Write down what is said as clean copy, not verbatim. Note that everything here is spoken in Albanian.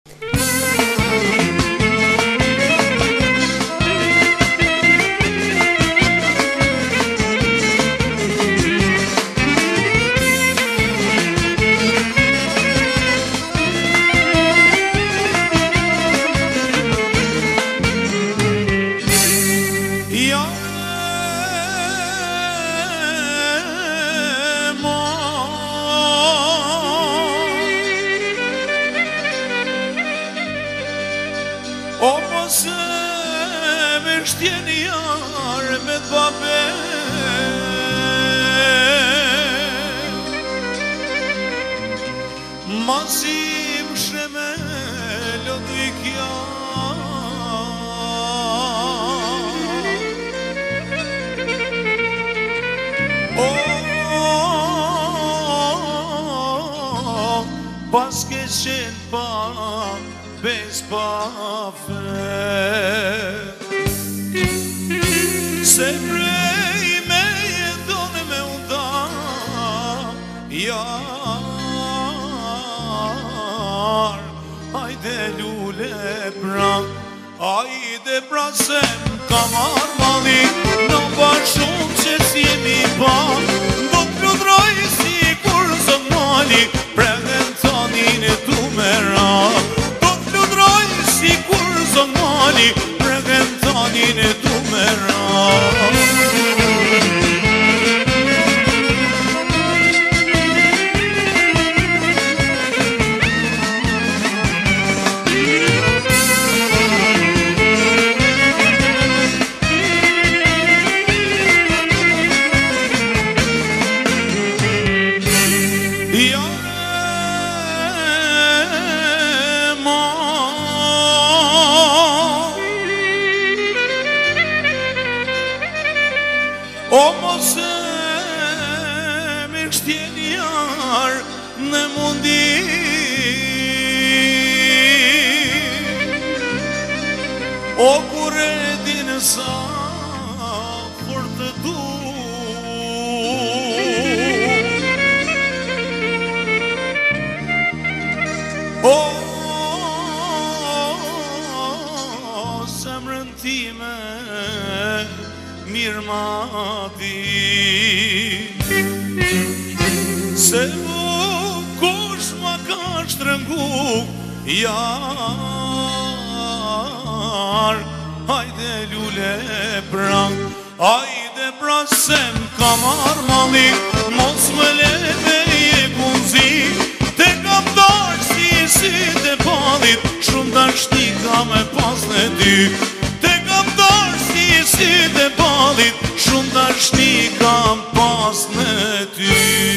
O mos e me shtjeni jarë me t'babe, masim shemelo t'u kja. Pas ke qenë pa bes pa fe, se prej me jetone me uda jar, hajde lule pra, hajde pra se m'ka marr mali, në bashkëm që s'jemi pa, do t'ludroj si kur zot mali, pregen tanin e tu me ra, do t'ludroj si kur zot mali, pregen tanin e tu me ra. O mos e me shtjeni jarë në mundi, o kur e din sa për të du, o zemrën time mirë ma di, se u kush ma ka shtrëngu jar, hajde lule pra, hajde pra se m'ka marr mali, mos më leve je punzi, te kam darë si të palit, shumë dashni ka me pas në ty, te kam darë si të palit, shumë dashni kam pas në ty.